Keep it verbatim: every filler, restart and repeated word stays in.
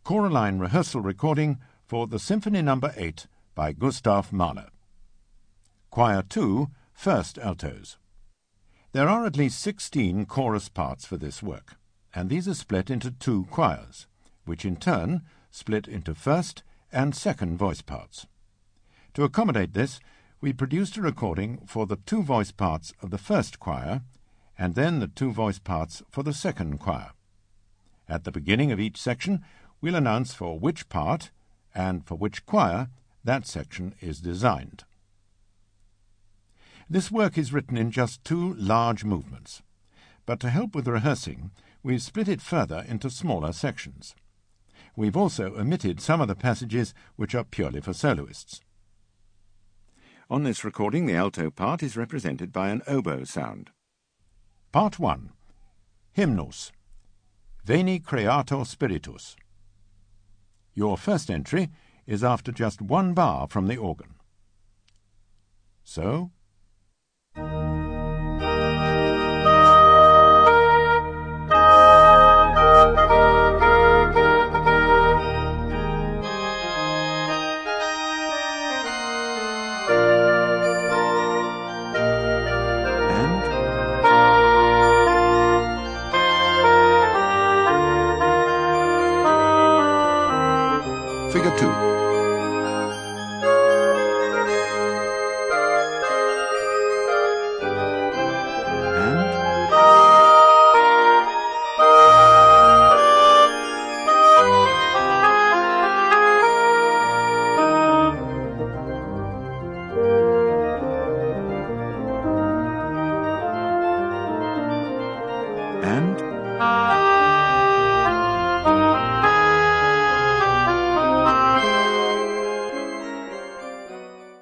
Choraline rehearsal recording for the Symphony Number eight by Gustav Mahler. Choir two, First Altos. There are at least sixteen chorus parts for this work, and these are split into two choirs, which in turn split into first and second voice parts. To accommodate this, we produced a recording for the two voice parts of the first choir and then the two voice parts for the second choir. At the beginning of each section, we'll announce for which part and for which choir that section is designed. This work is written in just two large movements, but to help with rehearsing, we've split it further into smaller sections. We've also omitted some of the passages which are purely for soloists. On this recording, the alto part is represented by an oboe sound. Part one. Hymnus. Veni Creator Spiritus. Your first entry is after just one bar from the organ. So, Figure two.